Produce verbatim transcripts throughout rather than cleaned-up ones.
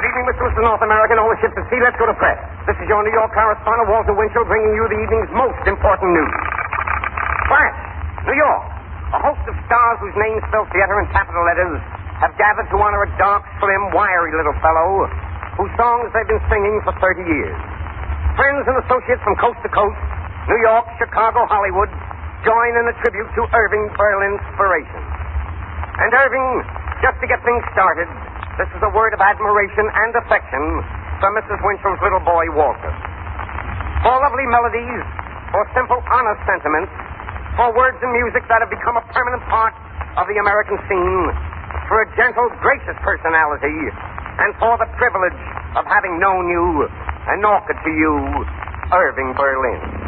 evening, Mister Mister North America and all the ships at sea. Let's go to press. This is your New York correspondent, Walter Winchell, bringing you the evening's most important news. Flash, New York. A host of stars whose names spell theater in capital letters have gathered to honor a dark, slim, wiry little fellow whose songs they've been singing for thirty years. Friends and associates from coast to coast, New York, Chicago, Hollywood, join in a tribute to Irving Berlin's inspiration. And Irving, just to get things started, this is a word of admiration and affection from Missus Winchell's little boy, Walter. For lovely melodies, for simple, honest sentiments, for words and music that have become a permanent part of the American scene, for a gentle, gracious personality, and for the privilege of having known you and offered to you Irving Berlin.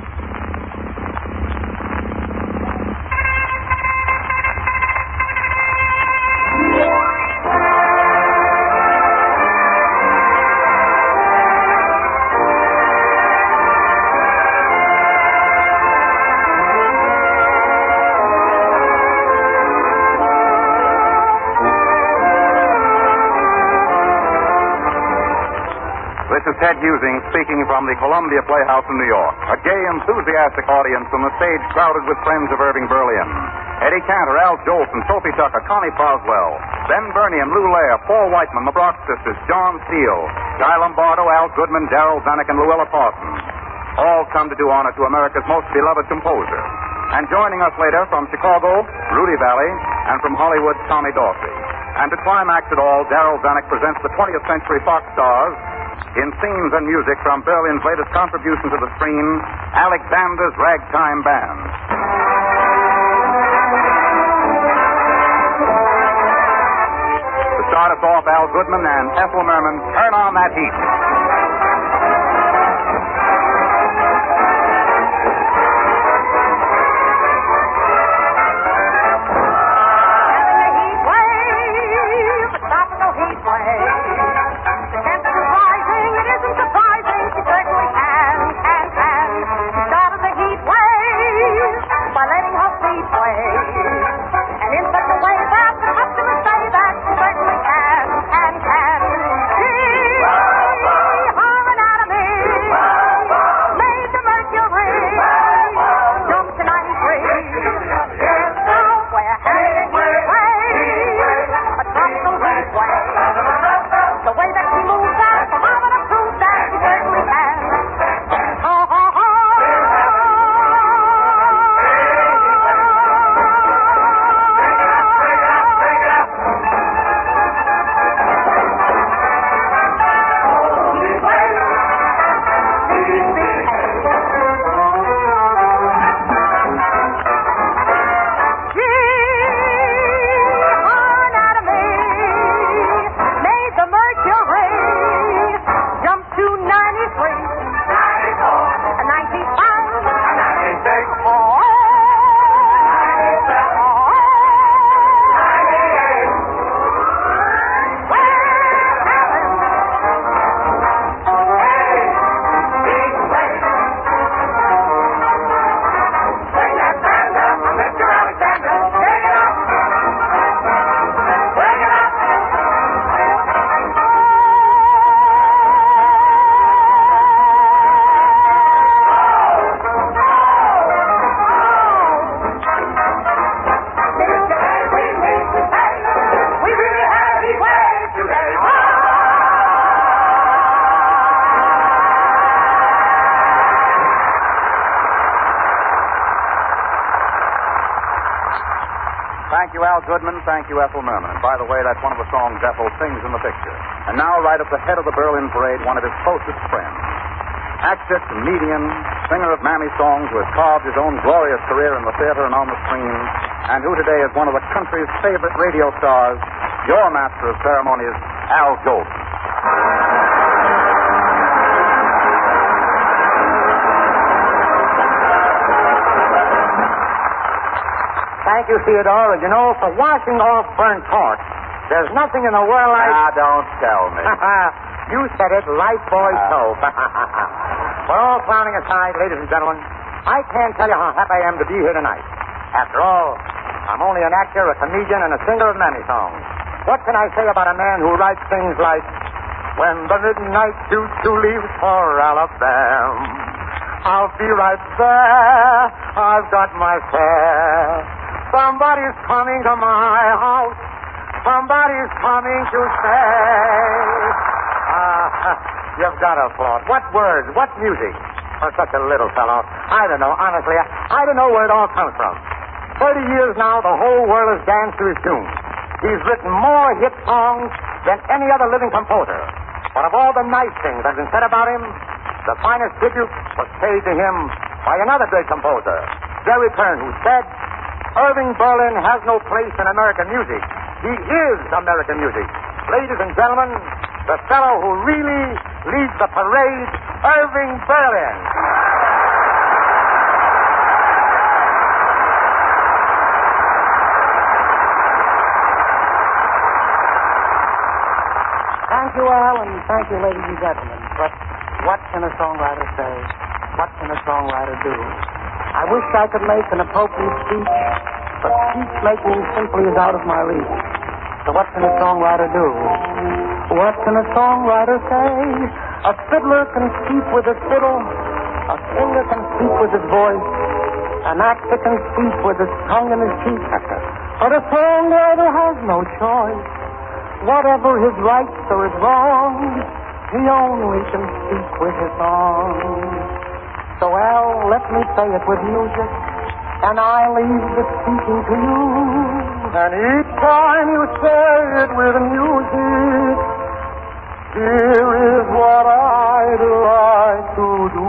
This is Ted Husing speaking from the Columbia Playhouse in New York. A gay, enthusiastic audience on the stage crowded with friends of Irving Berlin. Eddie Cantor, Al Jolson, Sophie Tucker, Connie Boswell, Ben Burney and Lou Leah, Paul Whiteman, the Brock sisters, John Steele, Guy Lombardo, Al Goodman, Darrell Zanuck, and Luella Parsons. All come to do honor to America's most beloved composer. And joining us later from Chicago, Rudy Valley, and from Hollywood, Tommy Dorsey. And to climax it all, Darrell Zanuck presents the twentieth Century Fox stars in scenes and music from Berlin's latest contribution to the screen, Alexander's Ragtime Band. To start us off, Al Goodman and Ethel Merman, Turn on That Heat. Thank you, Al Goodman. Thank you, Ethel Merman. And by the way, that's one of the songs Ethel sings in the picture. And now, right at the head of the Berlin Parade, one of his closest friends. Actor, comedian, singer of Mammy songs who has carved his own glorious career in the theater and on the screen, and who today is one of the country's favorite radio stars, your master of ceremonies, Al Jolson. Thank you, Theodore. And you know, for washing off burnt cork, there's nothing in the world like... Ah, don't tell me. You said it, Lifebuoy uh... soap. For all clowning aside, ladies and gentlemen, I can't tell you how happy I am to be here tonight. After all, I'm only an actor, a comedian, and a singer of Mammy songs. What can I say about a man who writes things like, when the midnight choo-choo leaves for Alabama. I'll be right there. I've got my fare. Somebody's coming to my house. Somebody's coming to say. Ah, uh, you've got a thought. What words? What music? For such a little fellow. I don't know. Honestly, I, I don't know where it all comes from. Thirty years now, the whole world has danced to his tunes. He's written more hit songs than any other living composer. But of all the nice things that have been said about him, the finest tribute was paid to him by another great composer, Jerry Kern, who said, Irving Berlin has no place in American music. He is American music. Ladies and gentlemen, the fellow who really leads the parade, Irving Berlin. Thank you, Al, and thank you, ladies and gentlemen. But what can a songwriter say? What can a songwriter do? I wish I could make an appropriate speech, but speech making simply is out of my reach. So what can a songwriter do? What can a songwriter say? A fiddler can speak with his fiddle. A singer can speak with his voice. An actor can speak with his tongue in his cheek. But a songwriter has no choice. Whatever his rights or his wrongs, he only can speak with his song. So, Al, let me say it with music, and I leave the speaking to you. And each time you say it with music, here is what I'd like to do.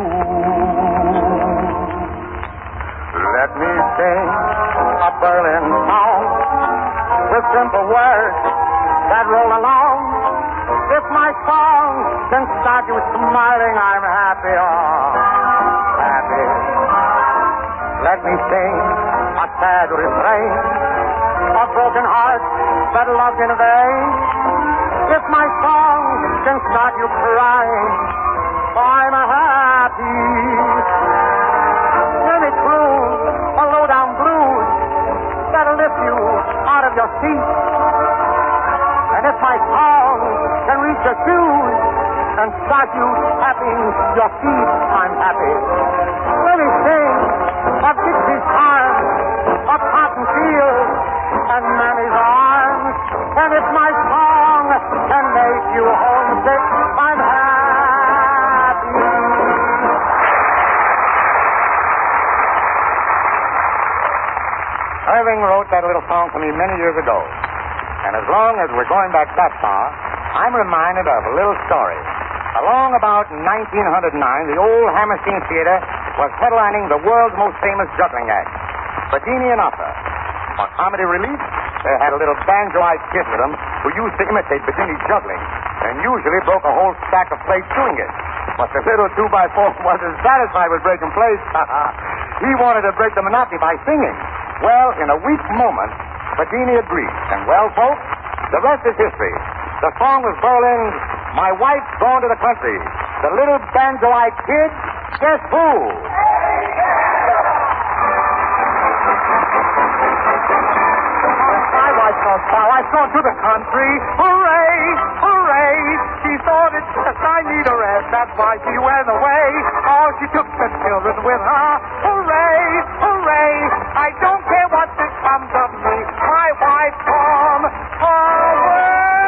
Let me sing a Berlin song with simple words that roll along. If my song can start you smiling, I'm happy, oh, happy. Let me sing a sad refrain of broken hearts that loved in vain. If my song can start you crying, I'm happy. Let me croon a low-down blues that'll lift you out of your seat. And if my song can reach your shoes and start you tapping your feet, I'm happy. Let me sing of Dixie's arms, of cotton fields, and Mammy's arms. And if my song can make you homesick, I'm happy. Irving wrote that little song for me many years ago. And as long as we're going back that far, I'm reminded of a little story. Along about nineteen oh nine, the old Hammerstein Theater was headlining the world's most famous juggling act, Bedini and Arthur. For comedy relief, they had a little banjo-eyed kid with them who used to imitate Bedini's juggling and usually broke a whole stack of plates doing it. But the little two-by-four wasn't satisfied with breaking plates. He wanted to break the monotony by singing. Well, in a weak moment, Bedini agreed. And, well, folks, the rest is history. The song was Berlin's My Wife's Gone to the Country. The little banjo-eyed kid, guess who? My wife's gone, my wife's gone to the country. Hooray, hooray. She thought it just I need a rest. That's why she went away. Oh, she took the children with her. Hooray, hooray. I don't care what becomes of me. My wife's gone away.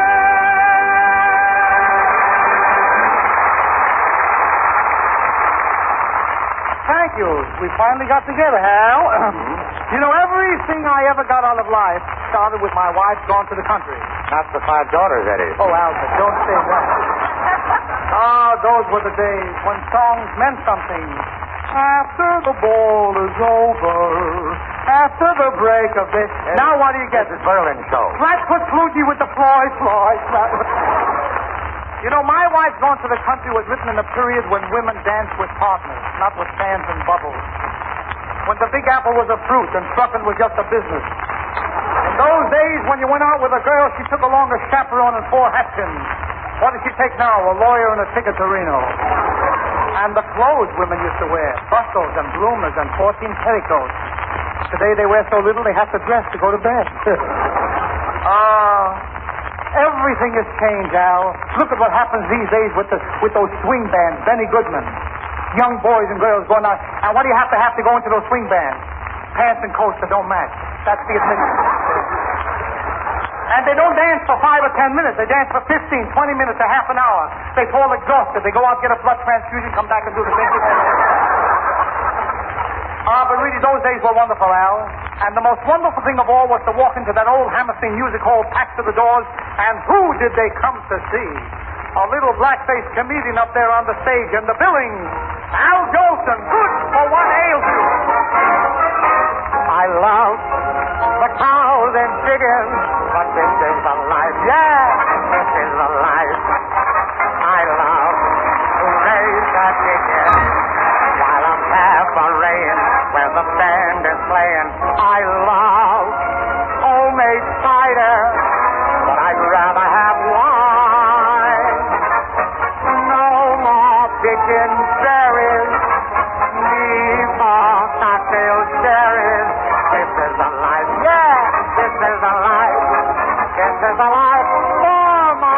Thank you. We finally got together, Hal. You know, everything I ever got out of life started with my wife gone to the country. Not the five daughters, that is. Oh, Albert, don't say that. Ah, those were the days when songs meant something. After the ball is over, after the break of day. Now what do you get? This is Berlin show. Let's put Flutie with the Floyd, Floyd. You know, My Wife's Gone to the Country was written in a period when women danced with partners, not with fans and bubbles. When the Big Apple was a fruit and trucking was just a business. In those days, when you went out with a girl, she took along a chaperone and four hatchins. What does she take now? A lawyer and a ticket to Reno. And the clothes women used to wear, bustles and bloomers and fourteen petticoats. Today they wear so little they have to dress to go to bed. Ah, uh, every Everything has changed, Al. Look at what happens these days with the with those swing bands, Benny Goodman. Young boys and girls going out. And what do you have to have to go into those swing bands? Pants and coats that don't match. That's the admission. And they don't dance for five or ten minutes. They dance for fifteen, twenty minutes, a half an hour. They fall exhausted. They go out, get a blood transfusion, come back and do the same thing. Ah, but really, those days were wonderful, Al. And the most wonderful thing of all was to walk into that old Hammerstein music hall, packed to the doors, and who did they come to see? A little black-faced comedian up there on the stage, and the billing, Al Jolson, good for what ails you. I love the cows and chickens, but this is the life. Yeah, this is the life. I love to raise the chickens while I'm cabareting where the band is playing. I love homemade cider, but I'd rather have wine. No more picking berries, leave more cocktail cherries. This is the life, yeah, this is the life. This is the life for my.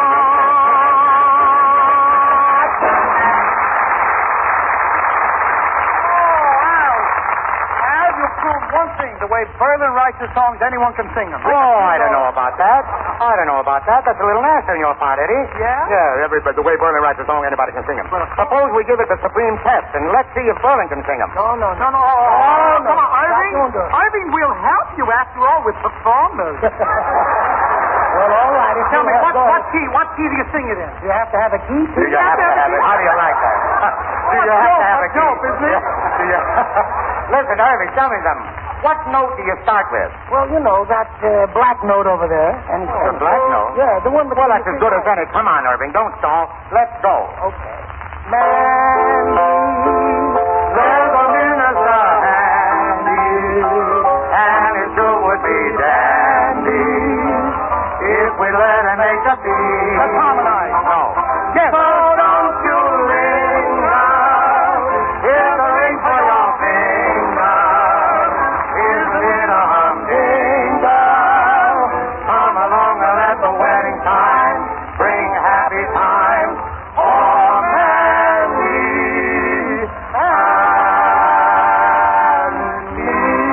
One thing, the way Berlin writes his songs, anyone can sing them. Oh, I don't know about that. I don't know about that. That's a little nasty on your part, Eddie. Yeah? Yeah, everybody, the way Berlin writes a song, anybody can sing them. Suppose we give it the supreme test, and let's see if Berlin can sing them. No, no, no. No, no. Oh, no. Come on, Irving. That's no good. Irving, we'll help you after all with performers. Well, all right. If Tell you me, have what, to- what key? What key do you sing it in? You have to have a key to Do you have to have it? How do you like that? Do you have to have a That's key? dope, isn't it? Do you... Listen, Irving, tell me something. What note do you start with? Well, you know, that uh, black note over there. And, The black note? Yeah, the one that... Well, that's as good as any. Come on, Irving, don't stall. Let's go. Okay. Mandy, There's a minister handy, and it sure would be dandy if we let him make the beat. Let's harmonize. No. Yes. So don't you ring out. Here's a ring for your finger. Here's a little humdinger. Come along and at the wedding time, bring happy times for Mandy and me.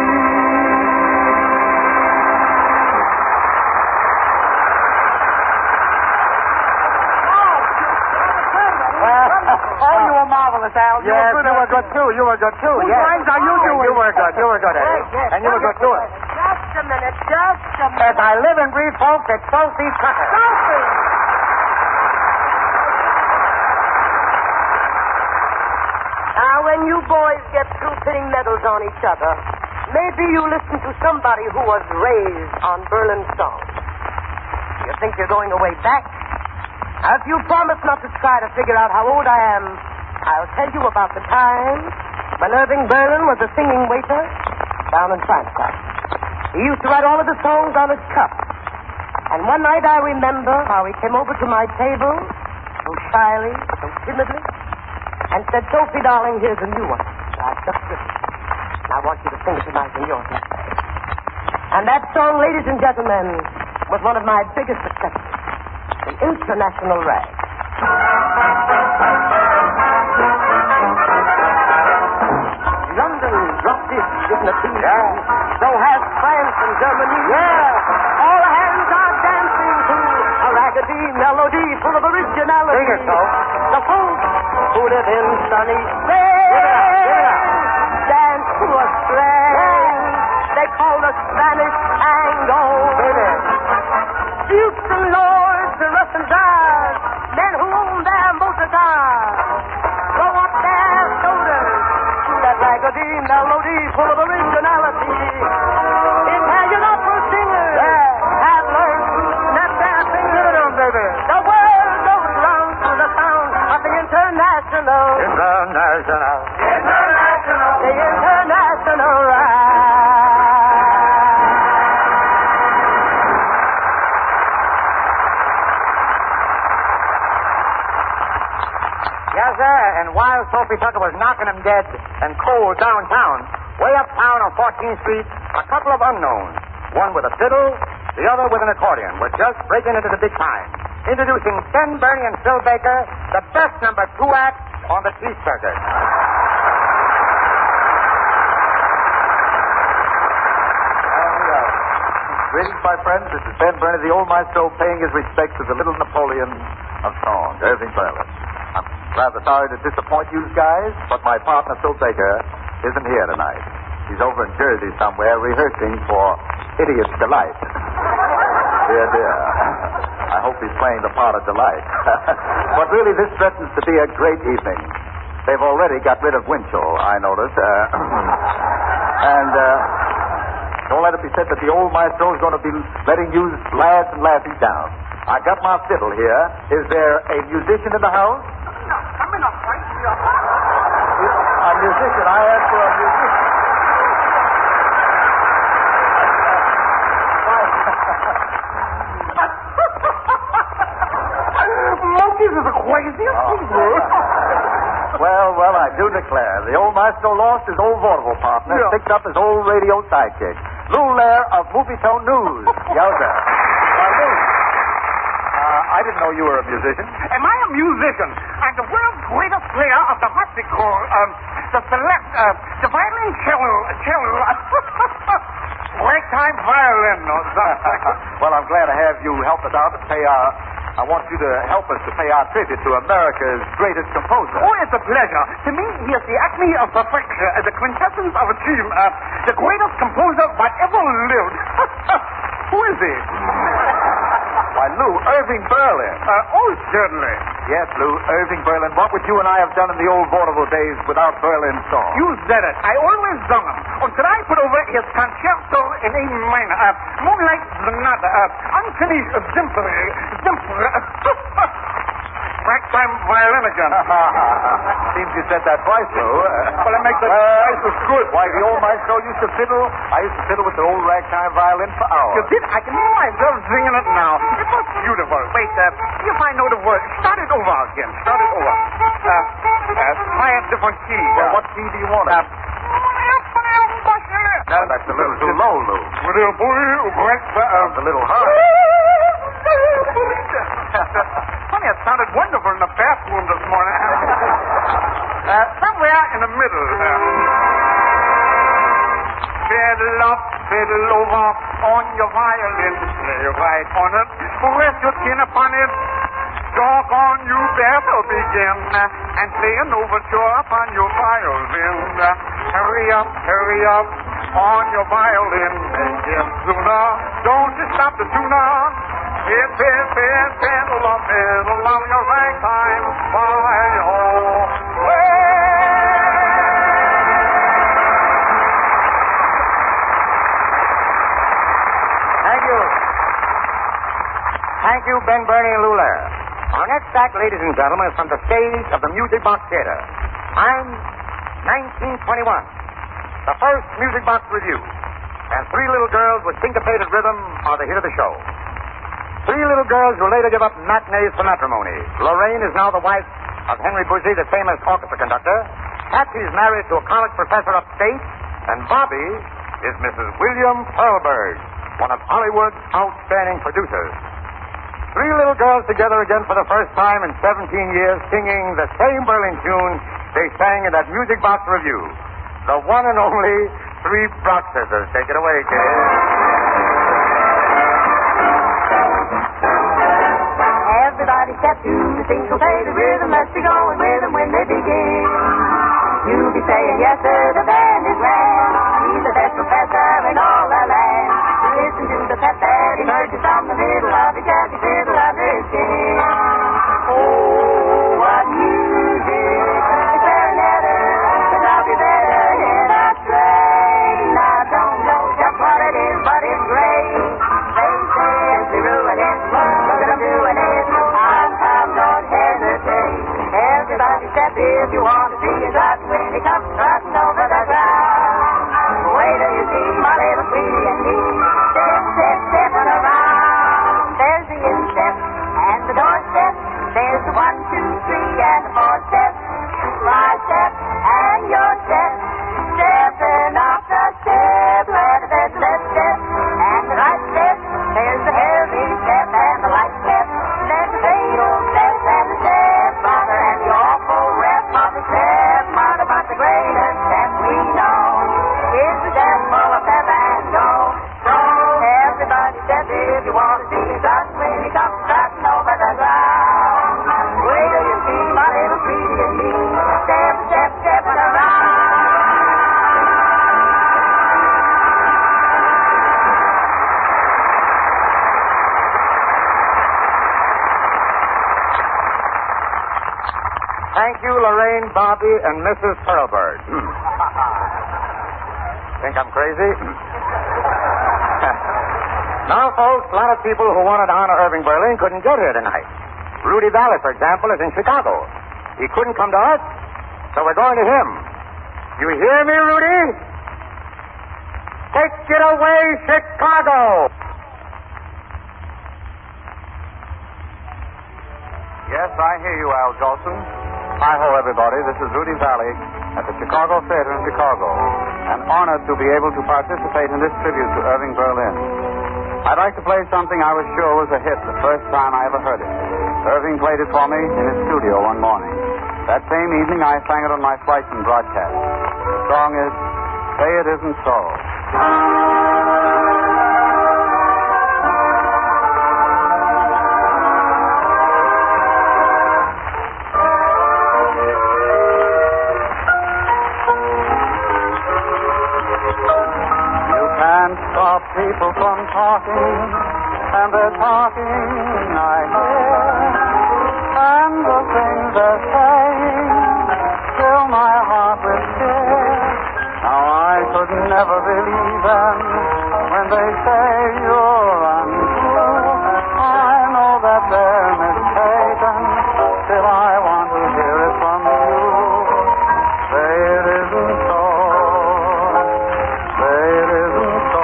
Oh, you were marvelous, Al. You Yes, were good. you were good too. You were good too. Whose Yes. lines are you doing? You were good. You were good, Eddie. yes. And you were good too. Just a minute, just a minute. As I live and breathe, folks, it's Sophie Tucker. Sophie! Now, when you boys get through pitting medals on each other, maybe you listen to somebody who was raised on Berlin songs. You think you're going away back? Now, if you promise not to try to figure out how old I am, I'll tell you about the time when Irving Berlin was a singing waiter down in Frankfurt. He used to write all of the songs on his cup. And one night I remember how he came over to my table, so shyly, so timidly, and said, Sophie, darling, here's a new one. I've just written. And I want you to sing it tonight in yours next day. And that song, ladies and gentlemen, was one of my biggest successes. An international rag. London dropped its dignity. Yeah. So has France and Germany. Yeah. All hands are dancing to a raggedy melody full of originality. Sing it, Soap. The folks who live in sunny Give it up, give it up. dance to a strain they call the Spanish tango. Baby. Dukes and lords, the Russian czars, men who own their motor cars, throw up their shoulders to that raggedy melody full of originality. Italian opera singers have learned to snap their fingers. Give it up, baby. The world goes round to the sound of the international. International. International. The international ride. Yes, sir. And while Sophie Tucker was knocking him dead and cold downtown, way uptown on fourteenth Street, a couple of unknowns, one with a fiddle, the other with an accordion, were just breaking into the big time. introducing Ben Bernie and Phil Baker, the best number two act on the Cheese Circuit. Greetings, my friends. This is Ben Bernie, the old maestro, paying his respects to the little Napoleon of song, Irving Berlin. I'm rather sorry to disappoint you guys, but my partner, Phil Baker, isn't here tonight. He's over in Jersey somewhere rehearsing for Idiot's Delight. Dear, dear. I hope he's playing the part of Delight. But really, this threatens to be a great evening. They've already got rid of Winchell, I notice. Uh, and, uh... Don't let it be said that the old maestro is going to be letting you lads and lassies down. I got my fiddle here. Is there a musician in the house? No, come in up, right? A musician. I asked for a musician. Monkeys is the craziest thing, Well, well, I do declare. The old maestro lost his old vaudeville partner, Yeah. picked up his old radio sidekick. Lou Lair of Movie Tone News. Yowza. Why, Lou, uh, I didn't know you were a musician. Am I a musician? I'm the world's greatest player of the harpsichord, um, the select, uh, the violin cello, cello, ragtime violin, or something. Well, I'm glad to have you help us out to pay our... I want you to help us to pay our tribute to America's greatest composer. Oh, it's a pleasure. To me, he is the acme of perfection, uh, the quintessence of a team, uh, the greatest composer that ever lived. Who is he? Why, Lou, Irving Berlin. Uh, oh, certainly. Yes, Lou, Irving Berlin. What would you and I have done in the old vaudeville days without Berlin's song? You said it. I always sung him. Until I put over his concerto in A minor, uh, Moonlight Sonata, uh, unfinished uh, symphony, symphony, ragtime violin again. Seems you said that twice, Lou. Well, it makes it Uh, twice as good. Why, the old maestro used to fiddle. I used to fiddle with the old ragtime violin for hours. You did? I can hear myself singing it now. It was beautiful. Wait, uh, see if I know the word. Start it over again. Start it over. Uh, uh, try a different key. Well, Uh, what key do you want it? uh, No, that's a little too low, Lou. Little boy, great, uh, That's a little high. Funny, it sounded wonderful in the bathroom this morning. uh, somewhere in the middle. Uh, fiddle up, fiddle over on your violin. Play right on it. Rest your chin upon it. Talk on, you better begin. And play an overture upon your violin. Hurry up, hurry up on your violin. Make it sooner. Don't you stop the tuner. Pin, pin, pin, fiddle up, fiddle up your ragtime violin. Thank you. Thank you, Ben Bernie and Lou Lair. Our next act, ladies and gentlemen, is from the stage of the Music Box Theater. I'm nineteen twenty-one, the first Music Box Review. And three little girls with syncopated rhythm are the hit of the show. Three little girls who later give up matinees for matrimony. Lorraine is now the wife of Henry Buzzi, the famous orchestra conductor. Patsy is married to a college professor upstate. And Bobby is Missus William Pearlberg, one of Hollywood's outstanding producers. Three little girls together again for the first time in seventeen years, singing the same Berlin tune they sang in that Music Box Review. The one and only Three Brock Sisters. Take it away, kids. Everybody step to the syncopated rhythm. Let's be going with them when they begin. You'll be saying, yes, sir, the band is grand. He's the best professor in all the land. Listen to the pep that emerges from the middle of the jazzy fiddle under his chin. Oh, what music! It's clarinetter, but I'll be better in a train. I don't know just what it is, but it's great. They say it's the ruin it. Look at them doing it. I'm Tom, don't hesitate. Everybody step if you want to see it right when he comes trotting over the ground. Wait till you see my little sweetie and me. Step, step, stepping around. There's the instep and the doorstep. There's the one, two, three, and the four step. My step and your step. Stepping off the step. Let the bed, left step and the right step. There's the heavy step and the light step. There's the Thank you, Lorraine, Bobby, and Missus Hurlbird. Think I'm crazy? Now, folks, a lot of people who wanted to honor Irving Berlin couldn't get here tonight. Rudy Valley, for example, is in Chicago. He couldn't come to us, so we're going to him. You hear me, Rudy? Take it away, Chicago! Yes, I hear you, Al Jolson. Hi-ho, everybody. This is Rudy Valley at the Chicago Theater in Chicago. An honor to be able to participate in this tribute to Irving Berlin. I'd like to play something I was sure was a hit the first time I ever heard it. Irving played it for me in his studio one morning. That same evening, I sang it on my flights and broadcast. The song is Say It Isn't So. Stop people from talking, and they're talking, I hear, and the things they're saying fill my heart with fear. Now I could never believe them when they say you're untrue. I know that they're mistaken, still I want to hear it from you. Say it isn't so. Say it isn't so.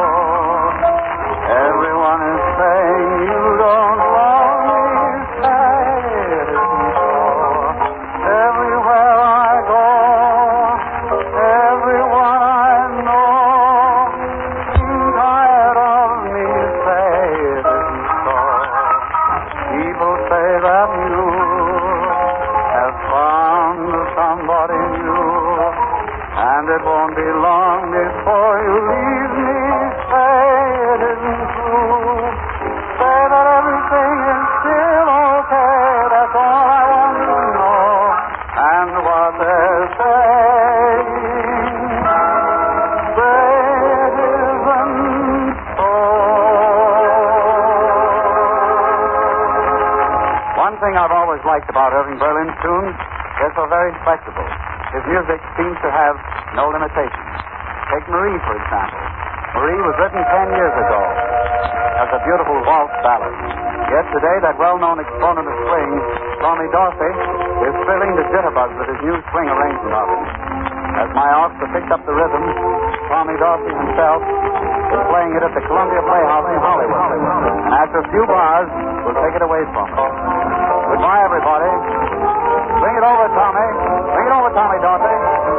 Everyone is saying you don't love me. Say it isn't so. Everywhere I go, everyone I know seems tired of me. Say it isn't so. People say that you have found somebody new, and it won't be long before you leave me. Say it isn't true. Say that everything is still okay. That's all I want to know. And what they're saying, say it isn't so. One thing I've always liked about Irving Berlin's tunes, they're so very flexible. His music seems to have no limitations. Take Marie, for example. Marie was written ten years ago as a beautiful waltz ballad. Yet today, that well-known exponent of swing, Tommy Dorsey, is thrilling the jitterbugs with his new swing arrangement of it. As my orchestra picked up the rhythm, Tommy Dorsey himself is playing it at the Columbia Playhouse in Hollywood. And after a few bars, we'll take it away from us. Goodbye, everybody. Bring it over, Tommy. Bring it over, Tommy Dorsey.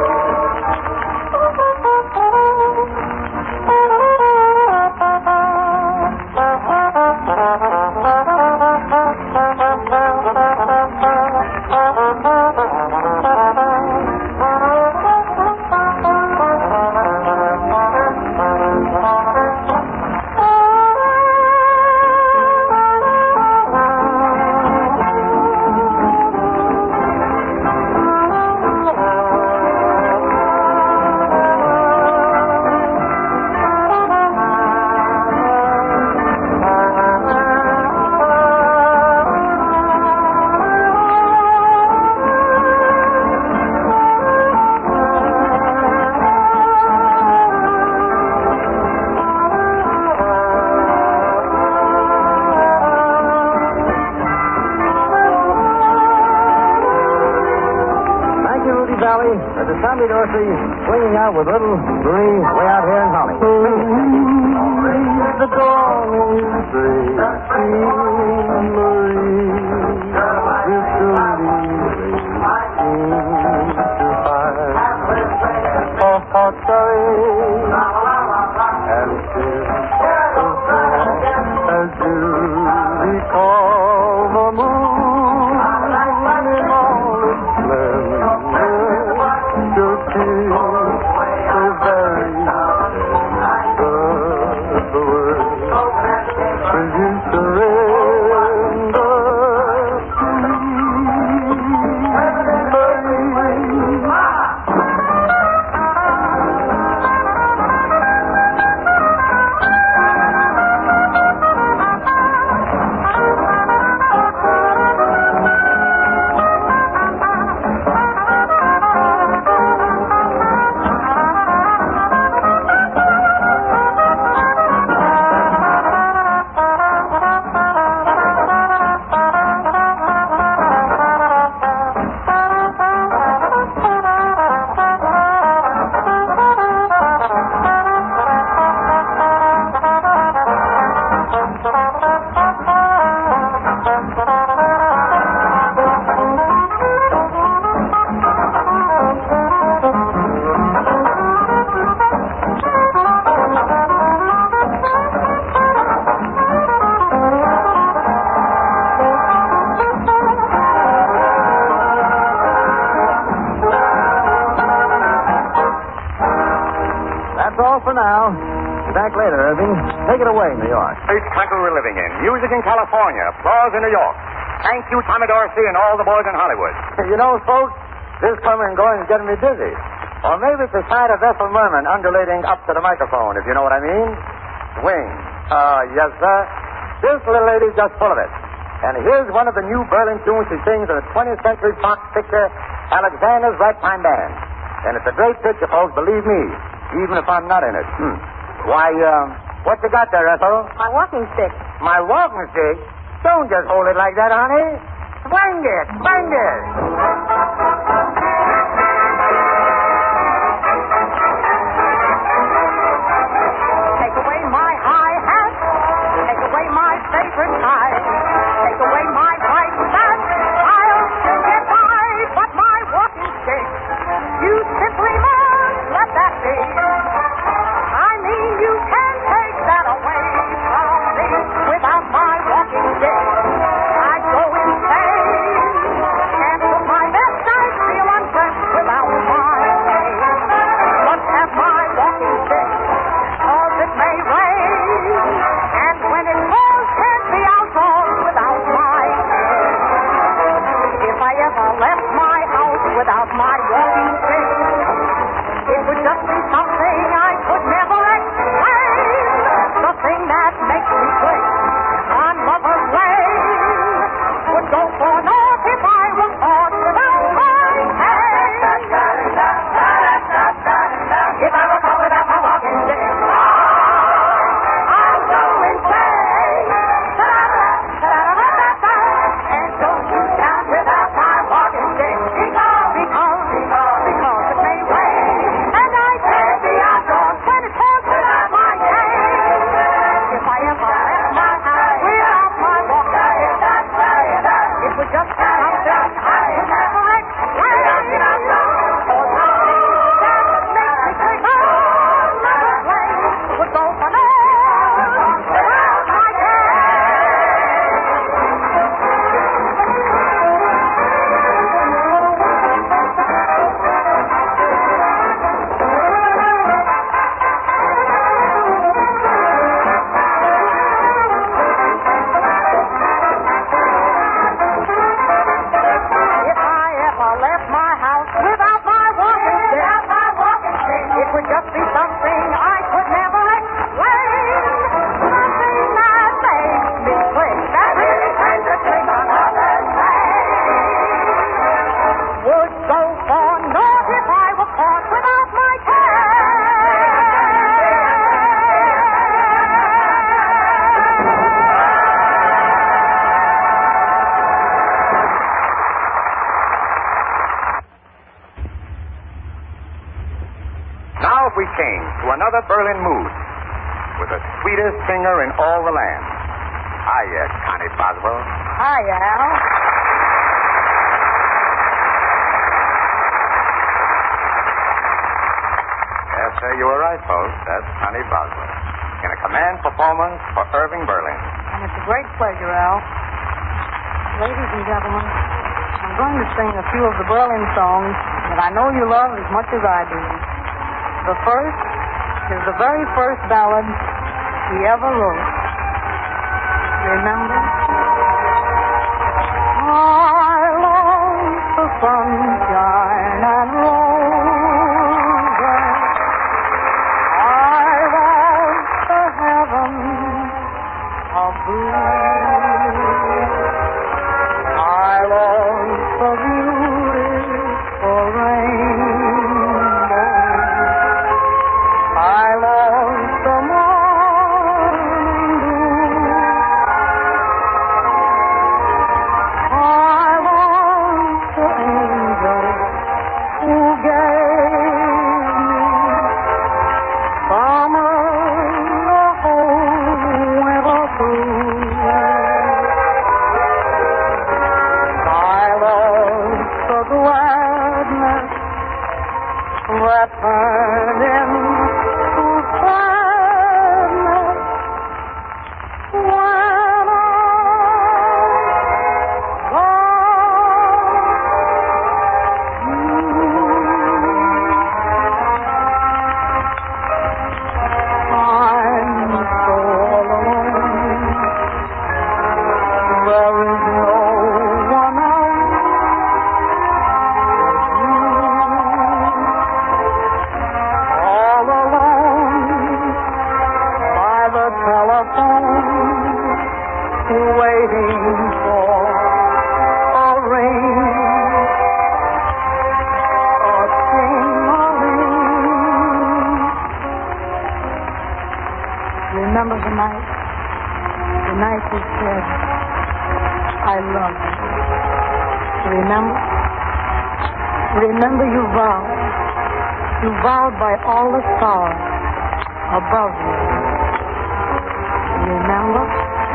Valley, there's a Tommy Dorsey swinging out with little Marie way out here in Hollywood. The dawn will break. And as you recall the moon in all its splendor, your kiss so very tender, the words will you surrender to me, baby? Al. Back later, Irving. Take it away, New York. Great country we're living in. Music in California. Applause in New York. Thank you, Tommy Dorsey, and all the boys in Hollywood. You know, folks, this coming and going is getting me dizzy. Or maybe it's the sight of Ethel Merman undulating up to the microphone, if you know what I mean. Swing. Ah, uh, yes, sir. This little lady's just full of it. And here's one of the new Berlin tunes she sings in the twentieth Century Fox picture, Alexander's Ragtime Band. And it's a great picture, folks, believe me, even if I'm not in it. Hmm. Why, um, what you got there, Ethel? My walking stick. My walking stick? Don't just hold it like that, honey. Swing it, swing it. Take away my high hat. Take away my favorite tie. Take away my white hat. I'll still get by, but my walking stick, you simply must let that be. I mean, you can't take that away from me. Without my walking stick, I'd go insane. And for my best, I'd feel undressed without my name. Must have my walking stick, cause it may rain. And when it falls, can't be outdoors without my name. If I ever left my house without my walking stick, it would just be something I could never explain. The thing that makes me click on Lover's Lane would go for naught if I were caught without my cane. If I were caught without my walking stick, I'd go insane. And don't you down without my walking stick. Because, because, because, because it may rain. And I can't be outdoors when it falls without my cane. If I ever left my house without my walking stick, it would just be something I could never explain. Or something that makes me think, oh, Lover's Lane would go for naught without my cane. If I ever left my house without my walking stick, it would just be something I could never explain. Something that makes me click, that really turns a trick on Lover's Lane. Would go for naught if I were caught without my Now we change to another Berlin mood with the sweetest singer in all the land. Hiya, Connie Boswell. Hi, Al. Yes, sir, you were right, folks. That's Connie Boswell in a command performance for Irving Berlin. And it's a great pleasure, Al. Ladies and gentlemen, I'm going to sing a few of the Berlin songs that I know you love as much as I do. The first is the very first ballad he ever wrote. Remember? I long for sunshine and roses. I want the heaven of blue. I long for beautiful rainbows. I long the morning dew. I want the angels remember? Remember you vowed. You vowed by all the stars above you. Remember?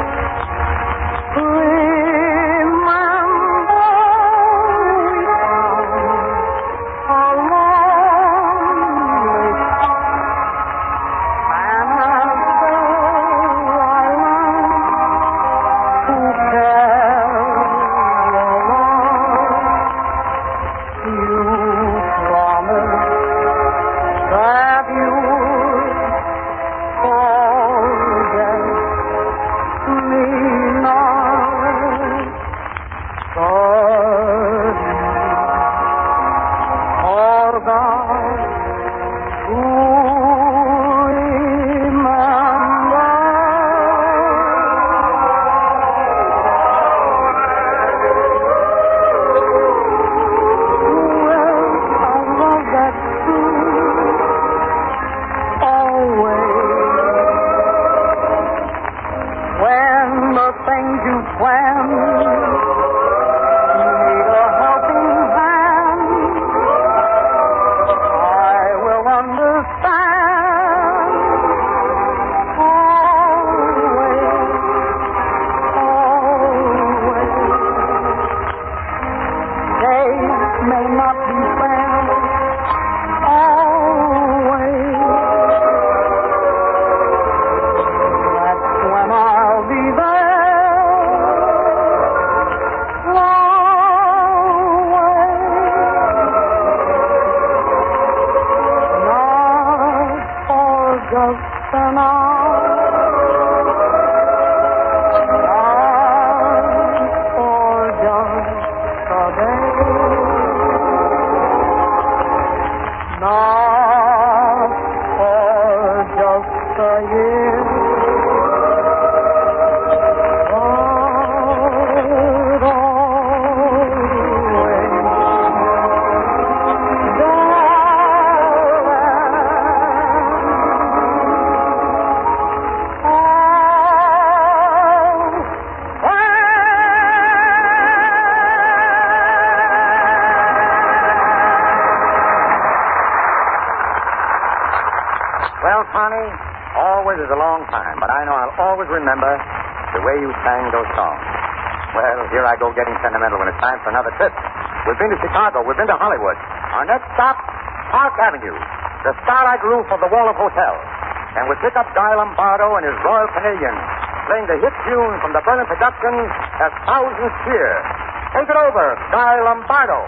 Well, Connie, always is a long time, but I know I'll always remember the way you sang those songs. Well, here I go getting sentimental when it's time for another trip. We've been to Chicago. We've been to Hollywood. Our next stop, Park Avenue, the starlight roof of the Waldorf Hotel. And we'll pick up Guy Lombardo and his Royal Canadians, playing the hit tune from the Berlin production, A Thousand Cheer. Take it over, Guy Lombardo.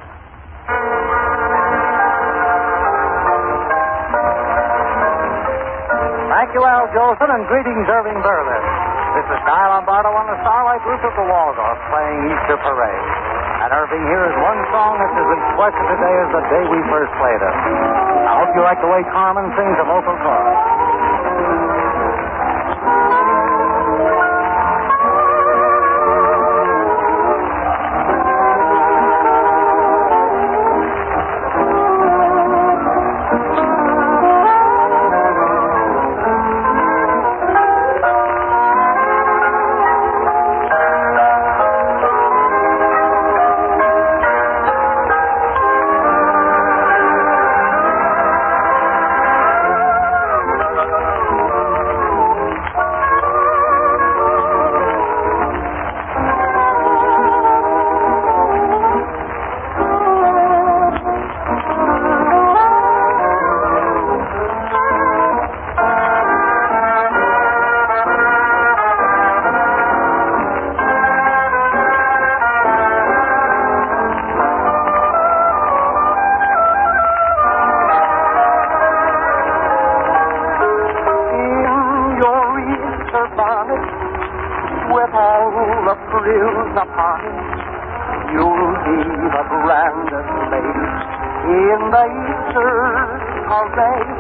Thank you, Al Jolson, and greetings, Irving Berlin. This is Guy Lombardo on the starlight roof of the Waldorf playing Easter Parade. And Irving, here is one song that's as expressive today as the day we first played it. I hope you like the way Carmen sings the vocal chorus. With all the frills upon it, you'll be the grandest lady in the Easter parade.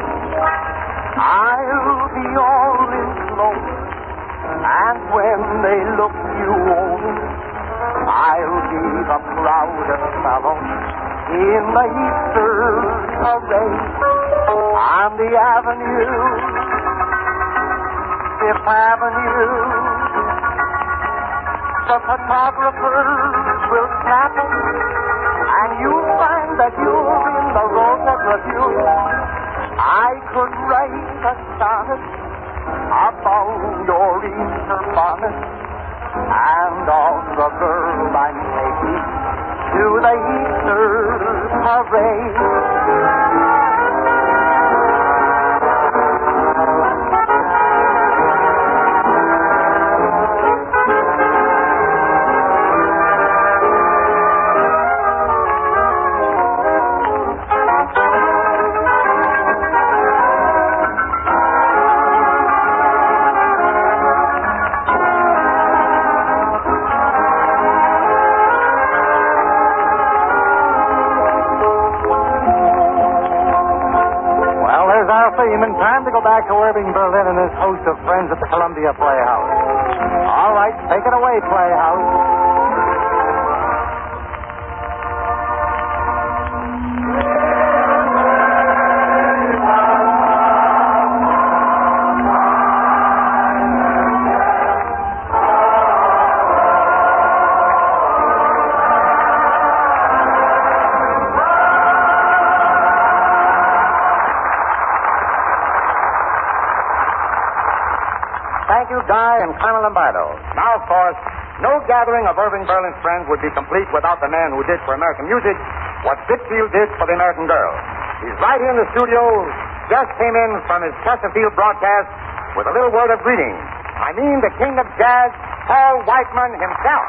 I'll be all in flow, and when they look you over, I'll be the proudest fellow in the Easter parade. On the avenue, Fifth Avenue, the photographers will snap, and you'll find that you're in the Rosette Review. I could write a sonnet about your Easter bonnet and of the girl I'm taking to the Easter parade. In time to go back to Irving Berlin and his host of friends at the Columbia Playhouse. All right, take it away, Playhouse. Thank you, Guy and Colonel Lombardo. Now, of course, no gathering of Irving Berlin's friends would be complete without the man who did for American music what Whitfield did for the American girl. He's right here in the studio, just came in from his Chesterfield broadcast with a little word of greeting. I mean the king of jazz, Paul Whiteman himself.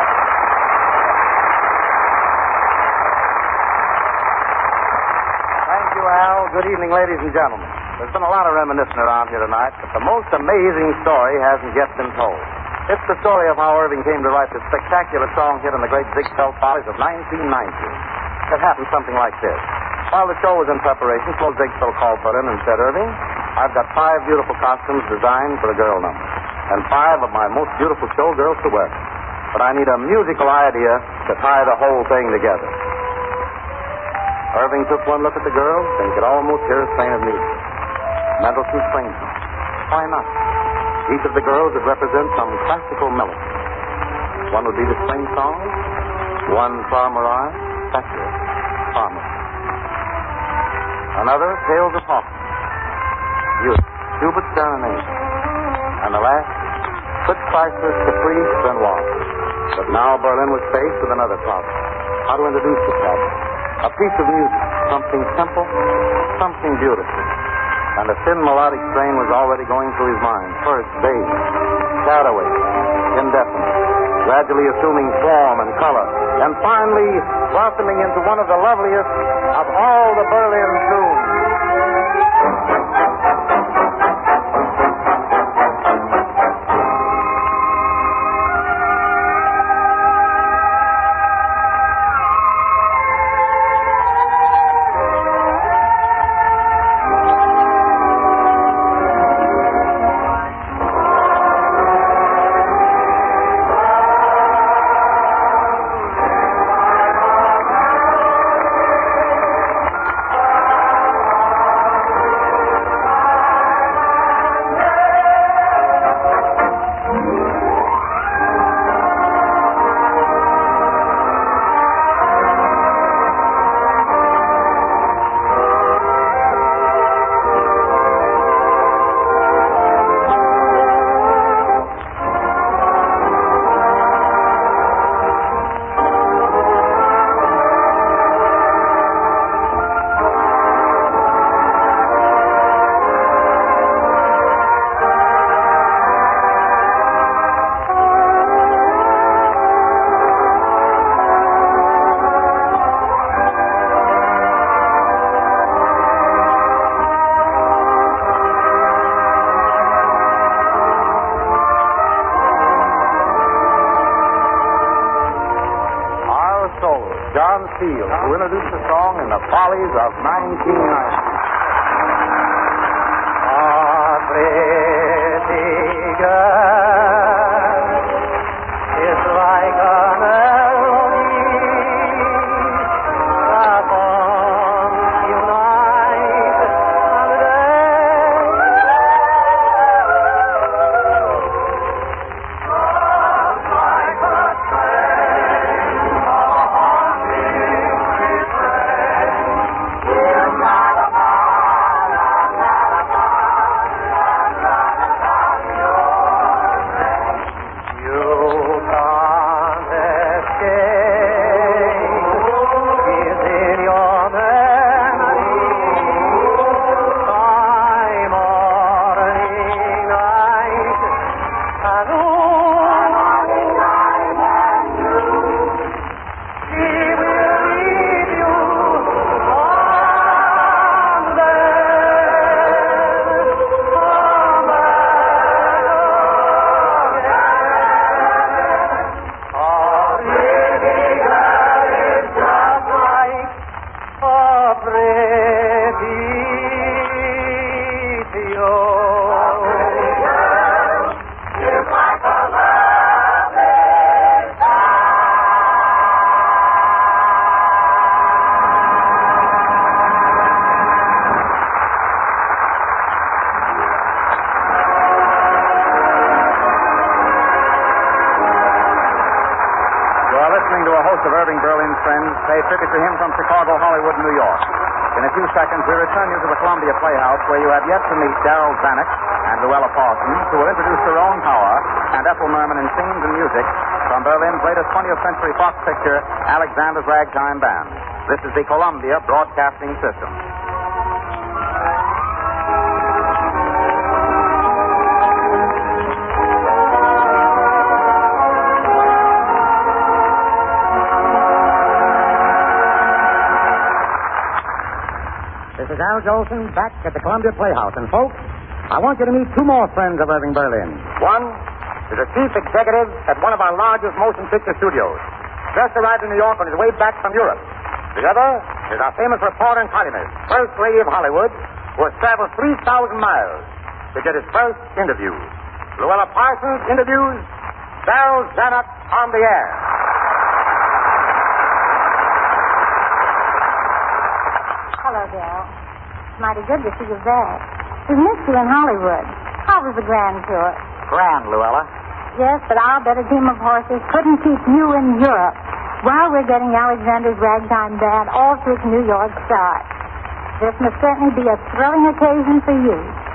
Thank you, Al. Good evening, ladies and gentlemen. There's been a lot of reminiscing around here tonight, but the most amazing story hasn't yet been told. It's the story of how Irving came to write the spectacular song hit in the great Ziegfeld Follies of nineteen ninety. It happened something like this. While the show was in preparation, Flo Ziegfeld called Berlin and said, Irving, I've got five beautiful costumes designed for a girl number, and five of my most beautiful showgirls to wear. But I need a musical idea to tie the whole thing together. Irving took one look at the girls, and he could almost hear a strain of music. Mendelssohn's Swing Song. Why not? Each of the girls would represent some classical melody. One would be the Swing Song, one Farmer I, that's it, Farmer. Another, Tales of Hawkins, Youth, Schubert Serenade. And the last, Fritz Kreisler's Caprice Renoir. But now Berlin was faced with another problem. How to introduce the problem. A piece of music, something simple, something beautiful. And a thin melodic strain was already going through his mind. First, vague, shadowy, indefinite, gradually assuming form and color, and finally blossoming into one of the loveliest of all the Berlin tunes. John Field, who introduced the song in the Follies of nineteen ninety. Ah, pretty girl, it's like a melody upon unite and day. Irving Berlin's friends pay tribute to him from Chicago, Hollywood, and New York. In a few seconds, we return you to the Columbia Playhouse, where you have yet to meet Darryl Zanuck and Luella Parsons, who will introduce Tyrone Power and Ethel Merman in scenes and music from Berlin's latest twentieth century Fox picture, Alexander's Ragtime Band. This is the Columbia Broadcasting System. This is Al Jolson back at the Columbia Playhouse. And, folks, I want you to meet two more friends of Irving Berlin. One is a chief executive at one of our largest motion picture studios. Just arrived in New York on his way back from Europe. The other is our famous reporter and columnist, First Lady of Hollywood, who has traveled three thousand miles to get his first interview. Luella Parsons interviews Darryl Zanuck on the air. Hello, Darryl. Mighty good to see you back. We missed you in Hollywood. How was the grand tour? Grand, Luella. Yes, but our better team of horses couldn't keep you in Europe while we're getting Alexander's Ragtime Band all to its New York start. This must certainly be a thrilling occasion for you.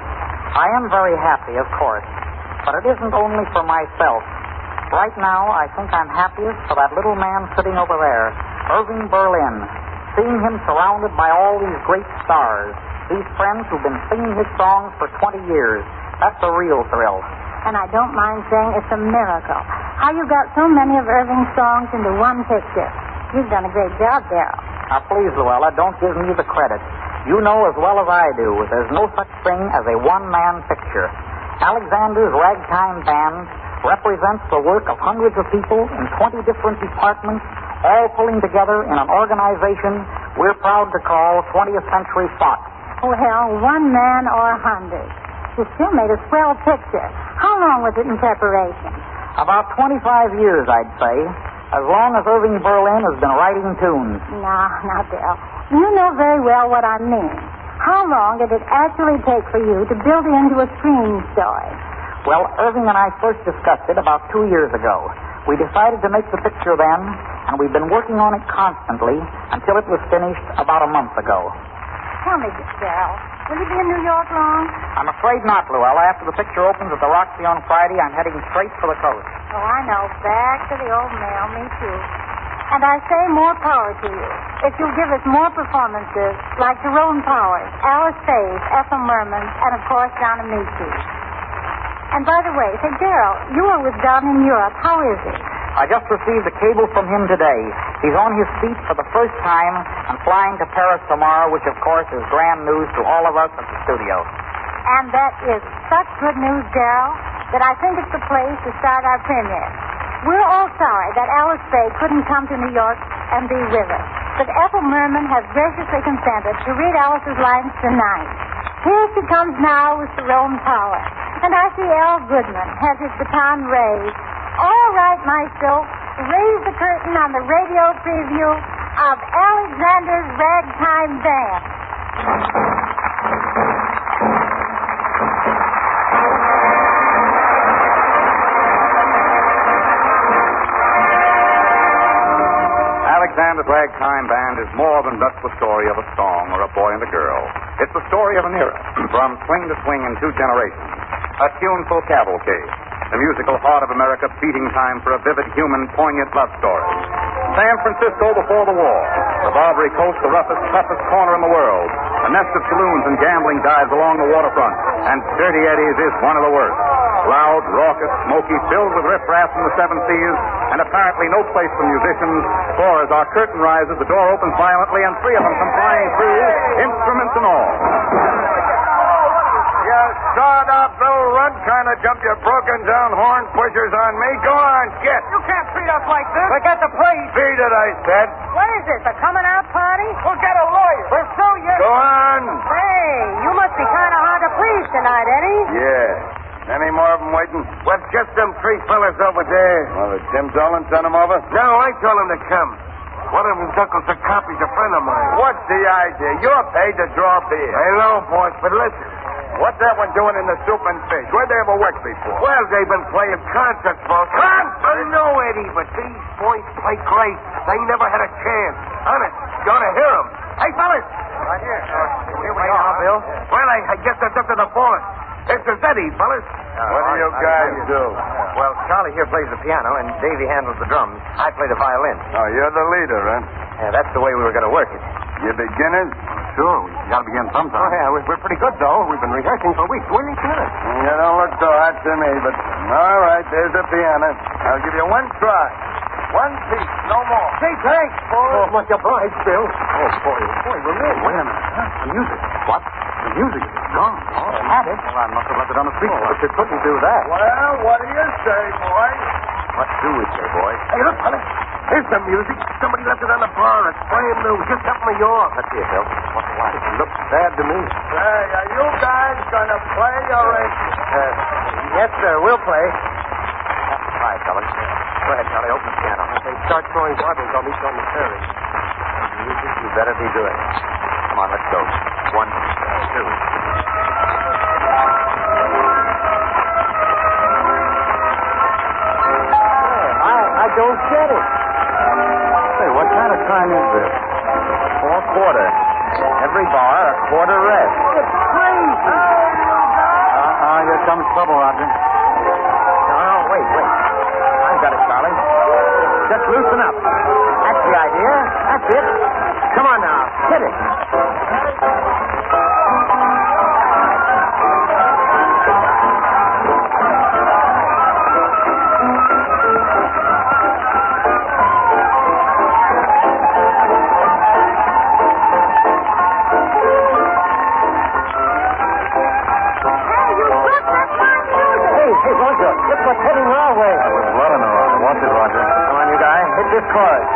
I am very happy, of course, but it isn't only for myself. Right now, I think I'm happiest for that little man sitting over there, Irving Berlin. Seeing him surrounded by all these great stars, these friends who've been singing his songs for twenty years, that's a real thrill. And I don't mind saying it's a miracle. How you got so many of Irving's songs into one picture. You've done a great job, Darryl. Now, please, Luella, don't give me the credit. You know as well as I do, there's no such thing as a one-man picture. Alexander's Ragtime Band represents the work of hundreds of people in twenty different departments, all pulling together in an organization we're proud to call twentieth Century Fox. Well, one man or a hundred. You still made a swell picture. How long was it in preparation? About twenty-five years, I'd say. As long as Irving Berlin has been writing tunes. No, now, Bill, you know very well what I mean. How long did it actually take for you to build it into a screen story? Well, Irving and I first discussed it about two years ago. We decided to make the picture then, and we've been working on it constantly until it was finished about a month ago. Tell me, Darryl, will you be in New York long? I'm afraid not, Luella. After the picture opens at the Roxy on Friday, I'm heading straight for the coast. Oh, I know. Back to the old mail. Me too. And I say more power to you. If you'll give us more performances like Tyrone Powers, Alice Faye, Ethel Merman, and, of course, John Amici. And by the way, say, Darryl, you were with Don in Europe. How is he? I just received a cable from him today. He's on his feet for the first time and flying to Paris tomorrow, which, of course, is grand news to all of us at the studio. And that is such good news, Darryl, that I think it's the place to start our premiere. We're all sorry that Alice Faye couldn't come to New York and be with us. But Ethel Merman has graciously consented to read Alice's lines tonight. Here she comes now with Tyrone Power. And I see Al Goodman has his baton raised. All right, Maestro, raise the curtain on the radio preview of Alexander's Ragtime Band. Alexander's Ragtime Band is more than just the story of a song or a boy and a girl. It's the story of an era, from swing to swing in two generations. A tuneful cavalcade. The musical heart of America beating time for a vivid, human, poignant love story. San Francisco before the war. The Barbary Coast, the roughest, toughest corner in the world. A nest of saloons and gambling dives along the waterfront. And Dirty Eddie's is one of the worst. Loud, raucous, smoky, filled with riffraff from the seven seas, and apparently no place for musicians. For as our curtain rises, the door opens violently, and three of them come flying through, instruments and all. You sawed-off little runt trying to jump your broken-down horn pushers on me. Go on, get. You can't treat us like this. Forget the place. Beat it, I said. What is this, a coming-out party? We'll get a lawyer. We'll sue you. Go on. Hey, you must be kind of hard to please tonight, Eddie. Yeah. Any more of them waiting? Well, just them three fellas over there. Well, did Tim Dolan send them over? No, I told him to come. One of them's Uncle Sakapi's a friend of mine. What's the idea? You're paid to draw beer. I know, boss, but listen. What's that one doing in the soup and fish? Where'd they ever work before? Well, they've been playing concerts for us. Concerts? I know, Eddie, but these boys play great. They never had a chance. Honest, you ought to hear them. Hey, fellas. Right here. Here we are, Bill. Well, I, I guess that's up to the boss. This is Eddie, fellas. What do you guys do? Well, Charlie here plays the piano, and Davey handles the drums. I play the violin. Oh, you're the leader, huh? Yeah, that's the way we were going to work it. You beginners? Sure, we got to begin sometime. Oh, yeah, we're, we're pretty good, though. We've been rehearsing for weeks. When they finish? You don't look so hot to me, but all right, there's the piano. I'll give you one try. One piece, no more. Say, thanks, boy. Oh, much obliged, Bill. Oh, boy, boy, we're in. Wait a minute. Huh? The music. What? The music is gone. Oh, they had it. Well, I must have left it on the street. Oh, but you couldn't do that. Well, what do you say, boy? What do we say, boy? Hey, look, fellas. Here's the music. Somebody left it on the bar. It's brand new. Just something of yours. Let's see it, Bill. What's the matter? It looks bad to me. Say, are you guys going to play or ain't you? Uh, yes, sir. We'll play. All right, fellas. Go ahead, Charlie. Open the piano. If they start throwing marbles, I'll meet you on the terrace. Music, you better be doing. Come on, let's go. One, two. I, I don't get it. Hey, what kind of time is this? Four quarter. Every bar, a quarter rest. It's crazy. Uh-uh, here comes trouble, Roger. No, no, wait, wait. I've got it, Charlie. Just loosen up. That's the idea. That's it. Come on now. Hit it. Hey, Roger, look what's heading our way. There's blood in the Roger. Watch it, Roger. Come on, you guy. Hit this chorus.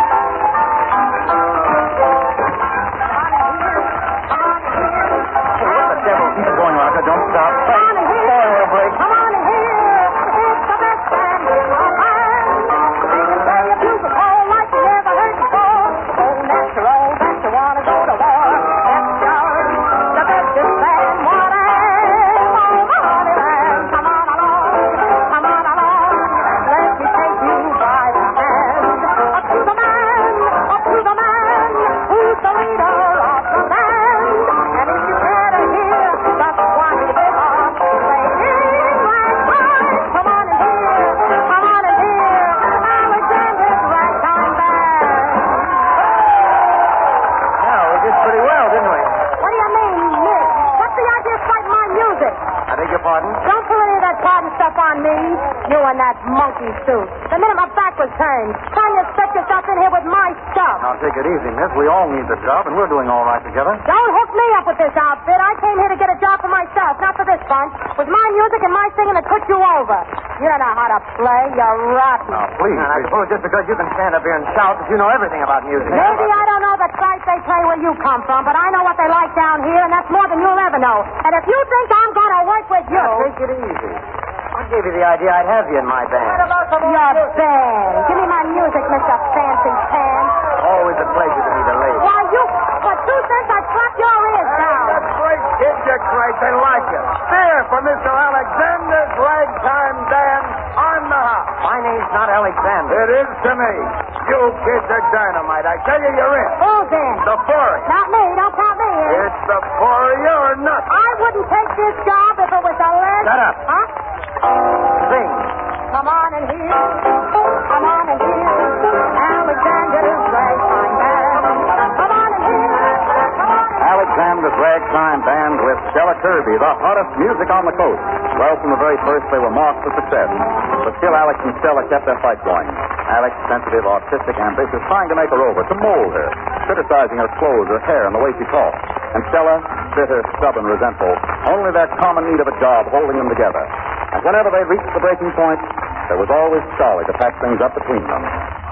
Hey, what the devil? Keep going, Roger. Don't stop. Come on in here. Boy, will break. Come on in here. It's the best band in the land. They can play a musical like you never heard before. So natural that you want to go to war. That's yours. The bestest band. What a Honey Land. Come on along. Come on along. Let me take you by the hand. Up to the man. Up to the man. Who's the leader of the band. And if you care to hear the Swanee River playing ragtime, come on in here. Come on in here. Alexander's Ragtime Band. Yeah, we did pretty well, didn't we? What do you mean, Nick? What's the idea of fighting my music? I beg your pardon? Don't pull any of that pardon stuff on me. You and that monkey suit. The minute my back was turned, trying to stick yourself in here with my stuff. Now, take it easy, miss. We all need the job, and we're doing all right together. Don't hook me up with this outfit. I came here to get a job for myself, not for this bunch. With my music and my singing that put you over. You don't know how to play. You're rotten. Now, please. And I suppose just because you can stand up here and shout that you know everything about music. Maybe I don't know the sights they play where you come from, but I know what they like down here, and that's more than you'll ever know. And if you think I'm going to work with you... Now, take it easy. I gave you the idea I'd have you in my band. Your band. Give me my music, Mister Fancy Pants. Always a pleasure to meet a lady. Why, you... For two cents, I'd slap your ears down. That's great, kid. You're great. They like you. There for Mister Alexander's Ragtime Band on the house. My name's not Alexander. It is to me. You kids are dynamite. I tell you, you're in. Who's in? The four of you. Not me. Don't count me in. It's the four of you or nothing. I wouldn't take this job if it was the last... Shut up. Huh? Sing. Come on in here. Come on in here. Alexander's Ragtime Band. Come on in here. Come on in here. Alexander's Ragtime Band with Stella Kirby, the hottest music on the coast. Well, from the very first, they were marked for success. But still, Alex and Stella kept their fight going. Alex, sensitive, artistic, ambitious, trying to make her over, to mold her, criticizing her clothes, her hair, and the way she talked. And Stella, bitter, stubborn, resentful, only their common need of a job holding them together. And whenever they reached the breaking point, there was always Charlie to patch things up between them.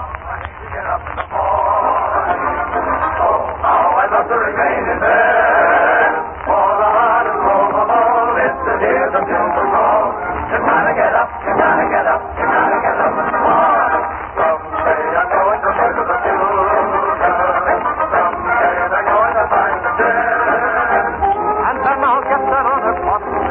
Always up to remain in bed. For the heart is full of all. It's the tears of silver gold. You gotta get up, you gotta get up, you gotta get up and walk. Someday I'm going to live with the children. Someday they're going to find the dead. And then I'll get that other pot.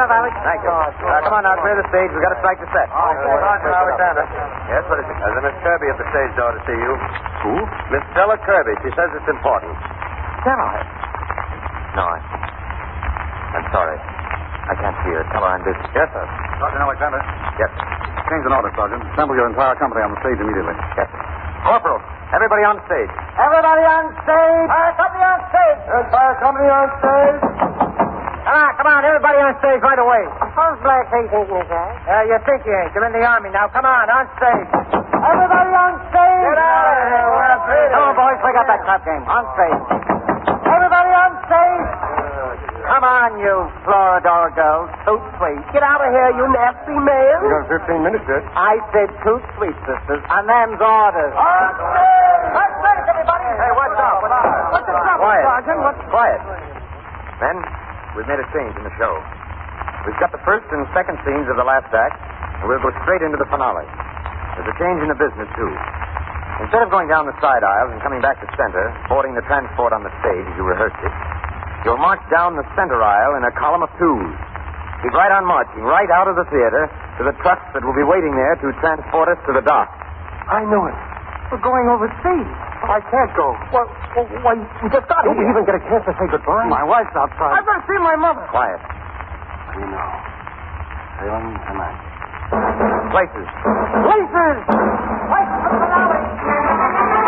yourself, Alex. Thank you. Uh, come on now, clear the stage. We've got to strike the set. Oh, Sergeant Alexander. Yes, what is it? There's a Miss Kirby at the stage door to see you. Who? Miss Stella Kirby. She says it's important. Stella. No, I... I'm sorry. I can't see her. Tell her I'm busy. Yes, sir. Sergeant Alexander. Yes. Change an order, Sergeant. Assemble your entire company on the stage immediately. Yes. Corporal, everybody on stage. Everybody on stage. Fire company on stage. Fire company on stage. Come on, come on, everybody on stage right away. How's Blackface thinking, sir? Uh, you think you ain't. You're in the Army now. Come on, on stage. Everybody on stage. Get out of here. We're afraid of Come on, you. boys. Wake up that crap game. On stage. Everybody on stage. Come on, you Floridor girls. Toot sweet. Get out of here, you nasty man. You got fifteen minutes yet. I said toot sweet, sisters. And them's orders. On stage. On stage, everybody. Hey, what's up? What's up? What's the trouble, Quiet. Sergeant? What's... Quiet. Men, we've made a change in the show. We've got the first and second scenes of the last act, and we'll go straight into the finale. There's a change in the business, too. Instead of going down the side aisles and coming back to center, boarding the transport on the stage as you rehearsed it, you'll march down the center aisle in a column of twos. Keep right on marching, right out of the theater to the trucks that will be waiting there to transport us to the dock. I knew it. We're going overseas. I can't go. Well, well, why, we just got here. We even get a chance to say goodbye. My wife's outside. I've got to see my mother. Quiet. We know. Sailing tonight. Places. Places! Places for the finale.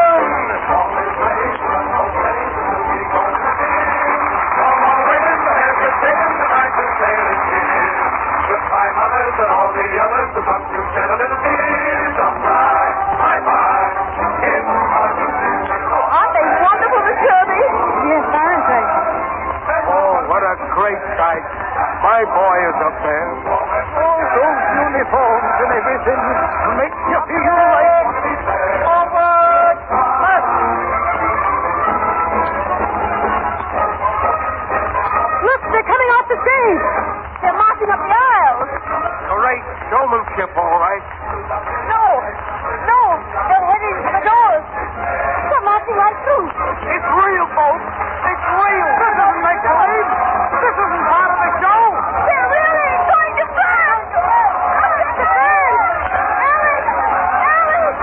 Aren't they wonderful, Miss Kirby? Yes, aren't they? Oh, what a great sight. My boy is up there. Oh, those uniforms and everything make you feel like... Forward! Look, they're coming off the stage. They're marching up the aisles. Great showmanship, all right. No, no, they're heading for the doors. They're marching right through. It's real, folks. It's real. This isn't make-believe. This isn't part of the show. They're really going to fly. Look at the fans. Alex! Alex!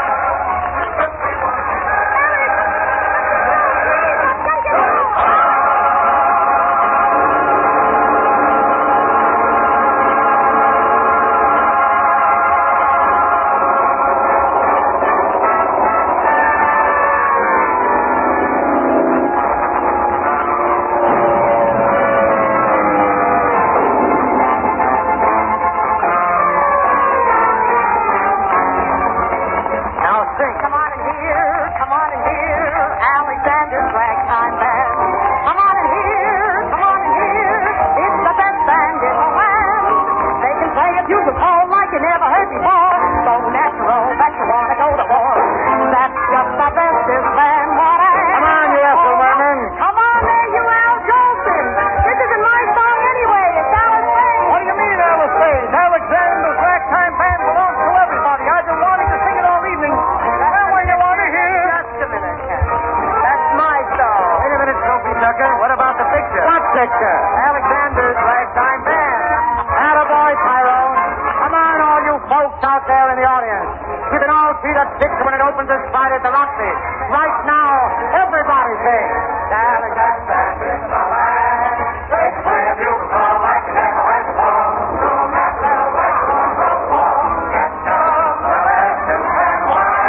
Now sing. Come on in here, come on in here, Alexander's Ragtime Band. Come on in here, come on in here, it's the best band in the land. They can play a bugle call like you never heard before. So natural that you want to go to war. That's just the bestest band what I Come on, you Ethel Merman. Come on there, you Al Jolson. This isn't my song anyway, it's Alice Faye. What do you mean, Alice Faye? Alexander's Ragtime Band belongs to everybody. I've been wanting to sing it all evening. Now, when you want to hear... Just a minute, Cat. That's my song. Wait a minute, Sophie Tucker. What about the picture? What picture? Alexander's Ragtime Band. Attaboy, Tyrone. Come on, all you folks out there in the audience. You can all see that picture when it opens this Friday at the Roxy. Right now, everybody sing. Alexander's the land. They play a bugle call like you never heard before. No matter where you want to go, get down the left and right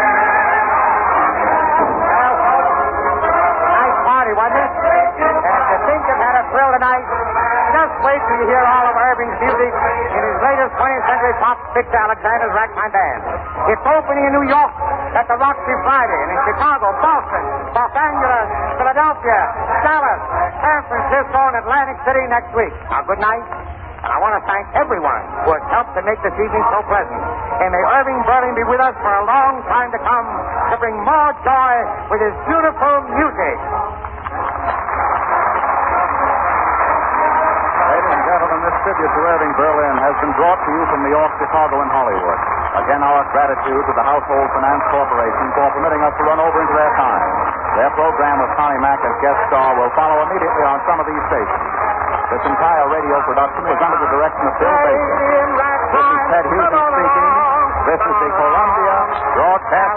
Well, folks, nice party, wasn't it? And to think you've had a thrill tonight, just wait till you hear all of Irving's music in his latest twentieth century pop picture, Alexander's Ragtime Band. It's opening in New York at the Roxy Friday, and in Chicago, Boston, Los Angeles, Philadelphia, Dallas, San Francisco, and Atlantic City next week. Now, good night. And I want to thank everyone who has helped to make this evening so pleasant. And may Irving Berlin be with us for a long time to come to bring more joy with his beautiful music. Ladies and gentlemen, this tribute to Irving Berlin has been brought to you from New York, Chicago, and Hollywood. Again, our gratitude to the Household Finance Corporation for permitting us to run over into their time. Their program with Connie Mack as guest star will follow immediately on some of these stations. This entire radio production was under the direction of Bill Baker. This is Ted Huston speaking. This is the Columbia Broadcast